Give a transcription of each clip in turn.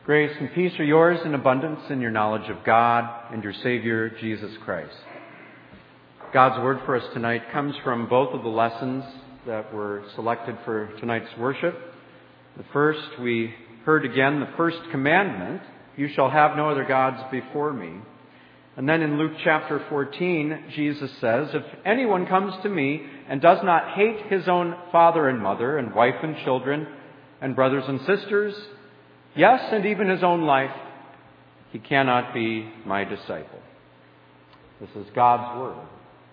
Grace and peace are yours in abundance in your knowledge of God and your Savior, Jesus Christ. God's word for us tonight comes from both of the lessons that were selected for tonight's worship. The first, we heard again the first commandment, you shall have no other gods before me. And then in Luke chapter 14, Jesus says, if anyone comes to me and does not hate his own father and mother and wife and children and brothers and sisters, yes, and even his own life, he cannot be my disciple. This is God's word.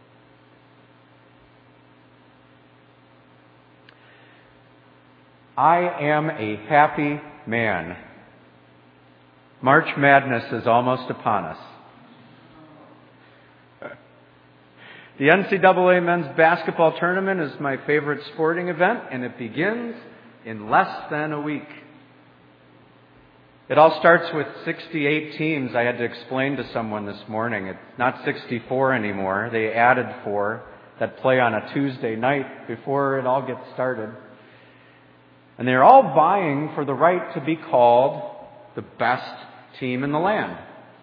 I am a happy man. March Madness is almost upon us. The NCAA men's basketball tournament is my favorite sporting event, and it begins in less than a week. It all starts with 68 teams. I had to explain to someone this morning. It's not 64 anymore. They added 4 that play on a Tuesday night before it all gets started. And they're all vying for the right to be called the best team in the land.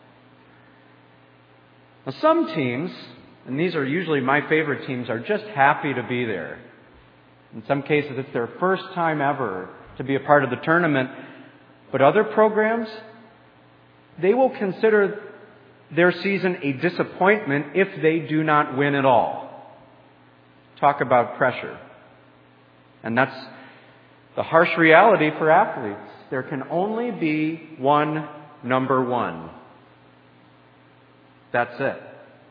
Now, some teams, and these are usually my favorite teams, are just happy to be there. In some cases, it's their first time ever to be a part of the tournament. But other programs, they will consider their season a disappointment if they do not win at all. Talk about pressure. And that's the harsh reality for athletes. There can only be one number one. That's it.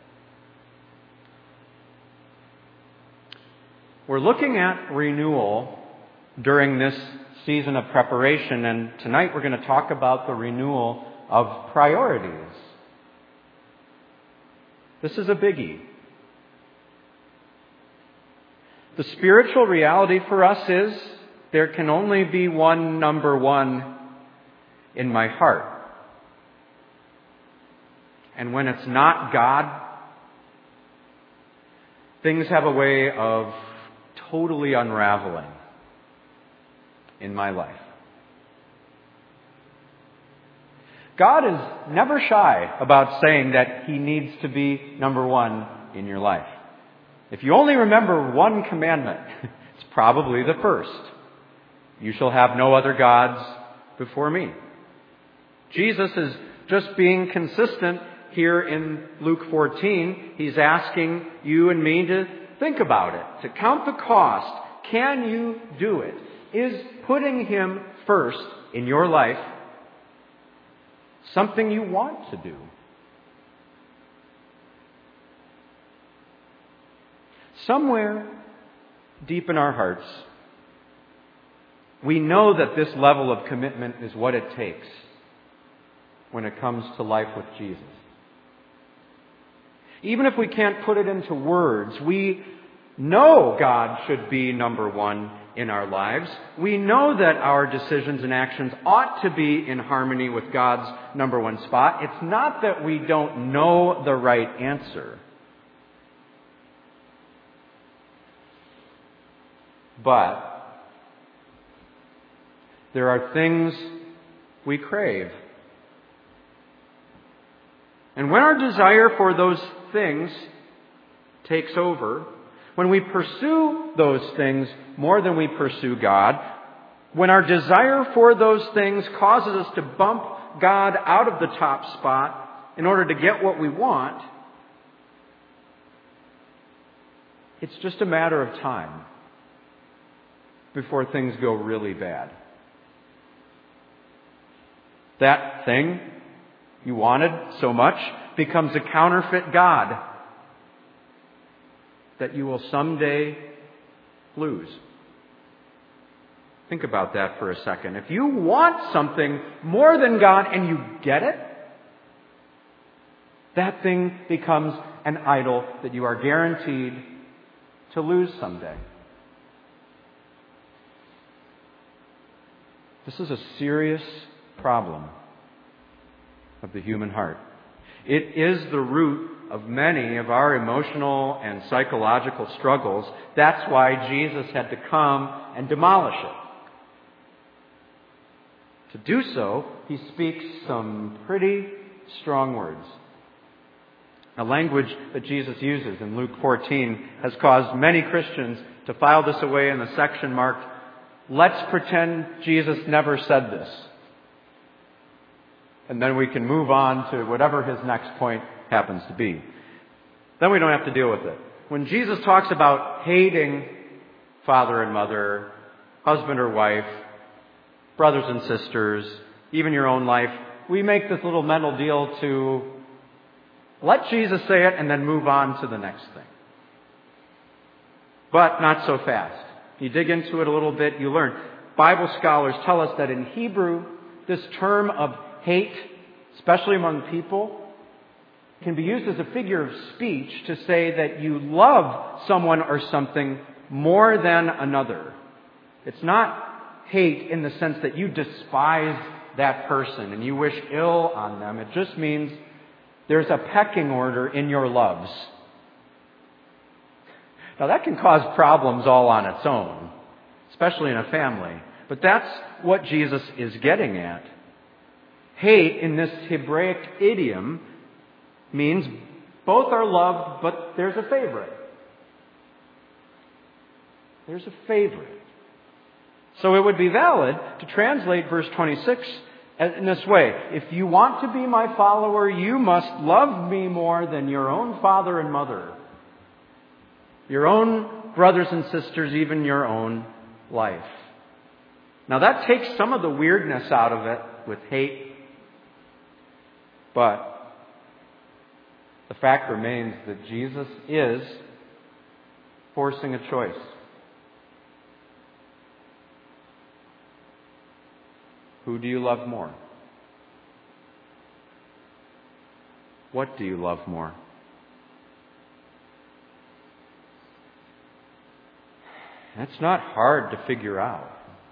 We're looking at renewal during this season of preparation, and tonight we're going to talk about the renewal of priorities. This is a biggie. The spiritual reality for us is there can only be one number one in my heart. And when it's not God, things have a way of totally unraveling in my life. God is never shy about saying that He needs to be number one in your life. If you only remember one commandment, it's probably the first. You shall have no other gods before me. Jesus is just being consistent here in Luke 14. He's asking you and me to think about it, to count the cost. Can you do it? Is putting Him first in your life something you want to do? Somewhere deep in our hearts, we know that this level of commitment is what it takes when it comes to life with Jesus. Even if we can't put it into words, we know God should be number one in our lives. We know that our decisions and actions ought to be in harmony with God's number one spot. It's not that we don't know the right answer. But there are things we crave. And when our desire for those things takes over, when we pursue those things more than we pursue God, when our desire for those things causes us to bump God out of the top spot in order to get what we want, it's just a matter of time before things go really bad. That thing you wanted so much becomes a counterfeit God that you will someday lose. Think about that for a second. If you want something more than God and you get it, that thing becomes an idol that you are guaranteed to lose someday. This is a serious problem of the human heart. It is the root of many of our emotional and psychological struggles. That's why Jesus had to come and demolish it. To do so, he speaks some pretty strong words. A language that Jesus uses in Luke 14 has caused many Christians to file this away in the section marked, "Let's pretend Jesus never said this." And then we can move on to whatever his next point happens to be. Then we don't have to deal with it. When Jesus talks about hating father and mother, husband or wife, brothers and sisters, even your own life, we make this little mental deal to let Jesus say it and then move on to the next thing. But not so fast. You dig into it a little bit, you learn. Bible scholars tell us that in Hebrew, this term of hate, especially among people, can be used as a figure of speech to say that you love someone or something more than another. It's not hate in the sense that you despise that person and you wish ill on them. It just means there's a pecking order in your loves. Now that can cause problems all on its own, especially in a family. But that's what Jesus is getting at. Hate in this Hebraic idiom means both are loved, but there's a favorite. There's a favorite. So it would be valid to translate verse 26 in this way. If you want to be my follower, you must love me more than your own father and mother, your own brothers and sisters, even your own life. Now that takes some of the weirdness out of it with hate, but the fact remains that Jesus is forcing a choice. Who do you love more? What do you love more? That's not hard to figure out.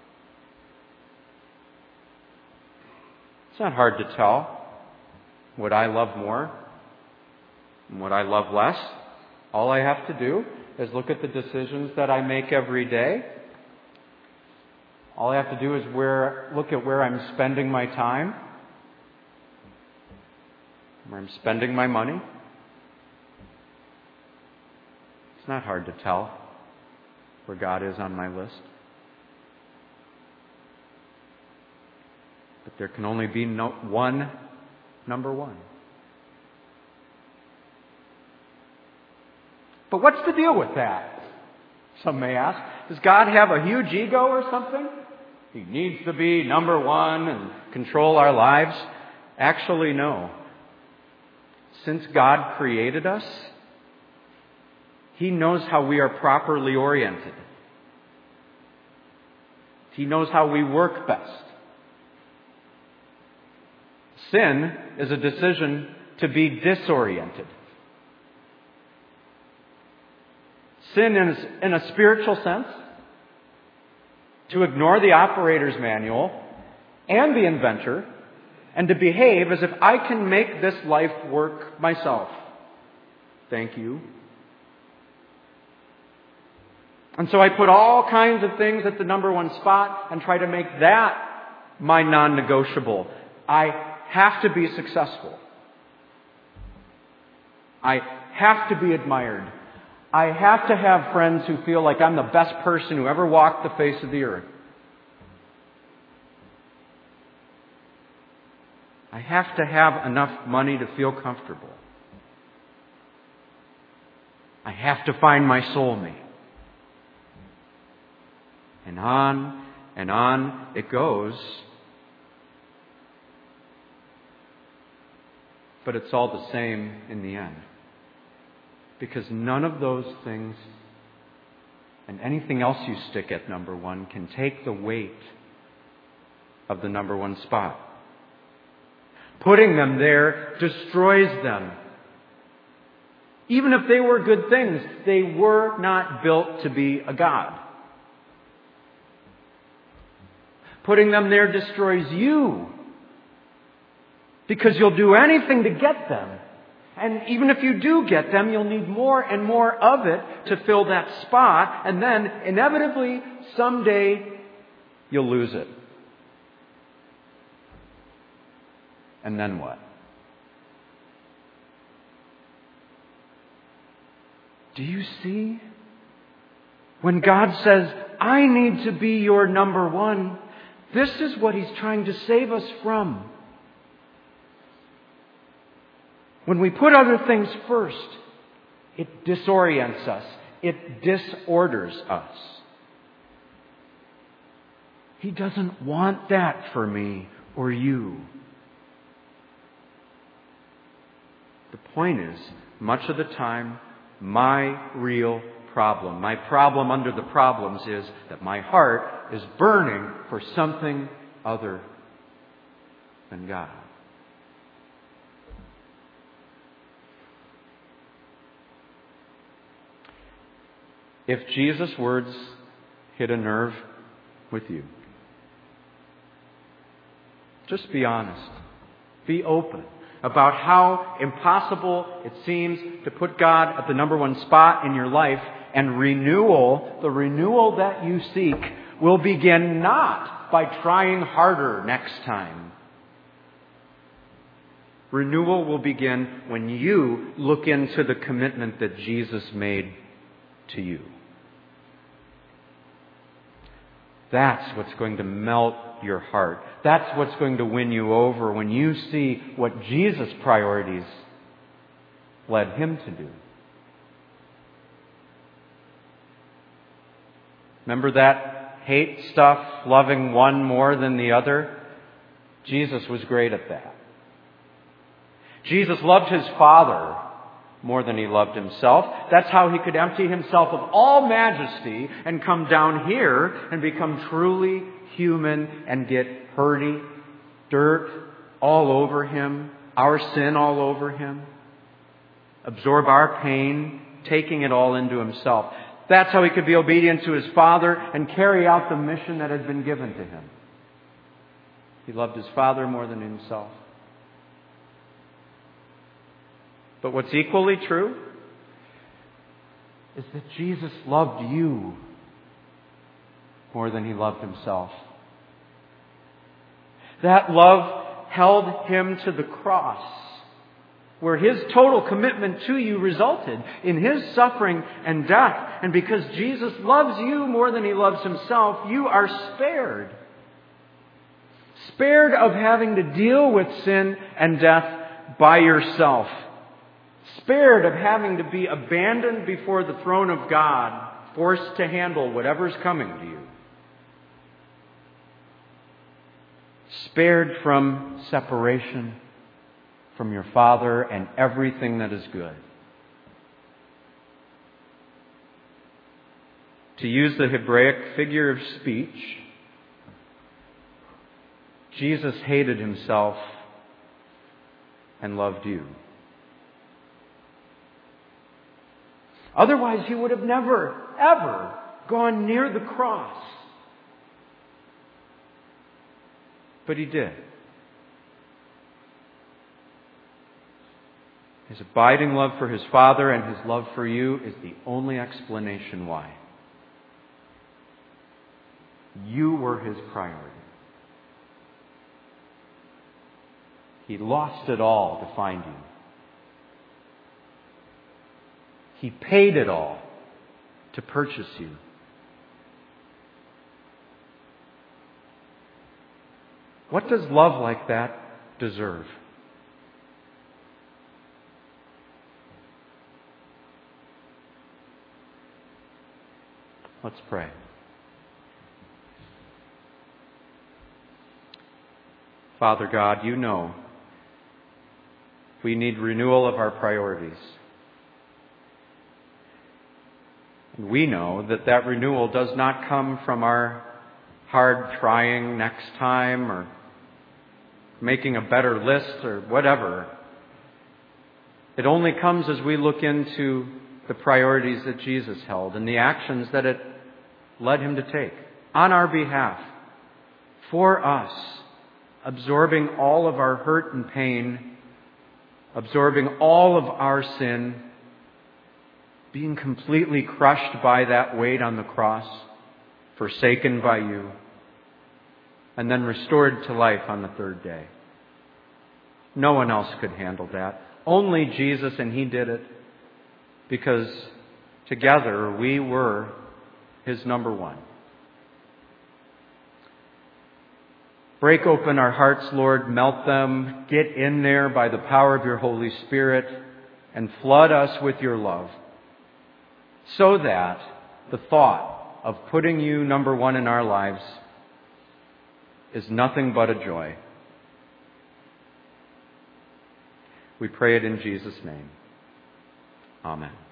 It's not hard to tell what I love more and what I love less. All I have to do is look at the decisions that I make every day. All I have to do is look at where I'm spending my time, where I'm spending my money. It's not hard to tell where God is on my list. But there can only be one number one. But what's the deal with that? Some may ask. Does God have a huge ego or something? He needs to be number one and control our lives? Actually, no. Since God created us, He knows how we are properly oriented. He knows how we work best. Sin is a decision to be disoriented. Sin is, in a spiritual sense, to ignore the operator's manual and the inventor and to behave as if I can make this life work myself. Thank you. And so I put all kinds of things at the number one spot and try to make that my non-negotiable. I have to be successful. I have to be admired. I have to have friends who feel like I'm the best person who ever walked the face of the earth. I have to have enough money to feel comfortable. I have to find my soulmate. And on it goes. But it's all the same in the end. Because none of those things and anything else you stick at number one can take the weight of the number one spot. Putting them there destroys them. Even if they were good things, they were not built to be a god. Putting them there destroys you. Because you'll do anything to get them. And even if you do get them, you'll need more and more of it to fill that spot. And then, inevitably, someday, you'll lose it. And then what? Do you see? When God says, I need to be your number one, this is what He's trying to save us from. When we put other things first, it disorients us. It disorders us. He doesn't want that for me or you. The point is, much of the time, my real problem, my problem under the problems is that my heart is burning for something other than God. If Jesus' words hit a nerve with you, just be honest. Be open about how impossible it seems to put God at the number one spot in your life, and renewal, the renewal that you seek, will begin not by trying harder next time. Renewal will begin when you look into the commitment that Jesus made to you. That's what's going to melt your heart. That's what's going to win you over when you see what Jesus' priorities led Him to do. Remember that hate stuff, loving one more than the other? Jesus was great at that. Jesus loved His Father more than He loved Himself. That's how He could empty Himself of all majesty and come down here and become truly human and get hurty, dirt all over Him, our sin all over Him, absorb our pain, taking it all into Himself. That's how He could be obedient to His Father and carry out the mission that had been given to Him. He loved His Father more than Himself. But what's equally true is that Jesus loved you more than He loved Himself. That love held Him to the cross, where His total commitment to you resulted in His suffering and death. And because Jesus loves you more than He loves Himself, you are spared. Spared of having to deal with sin and death by yourself. Spared of having to be abandoned before the throne of God, forced to handle whatever's coming to you. Spared from separation from your Father and everything that is good. To use the Hebraic figure of speech, Jesus hated Himself and loved you. Otherwise, He would have never, ever gone near the cross. But He did. His abiding love for His Father and His love for you is the only explanation why. You were His priority. He lost it all to find you. He paid it all to purchase you. What does love like that deserve? Let's pray. Father God, You know we need renewal of our priorities. And we know that that renewal does not come from our hard trying next time or making a better list or whatever. It only comes as we look into the priorities that Jesus held and the actions that it led Him to take on our behalf, for us, absorbing all of our hurt and pain, absorbing all of our sin, being completely crushed by that weight on the cross, forsaken by You, and then restored to life on the third day. No one else could handle that. Only Jesus, and He did it because together we were His number one. Break open our hearts, Lord, melt them, get in there by the power of your Holy Spirit, and flood us with your love, so that the thought of putting you number one in our lives is nothing but a joy. We pray it in Jesus' name. Amen.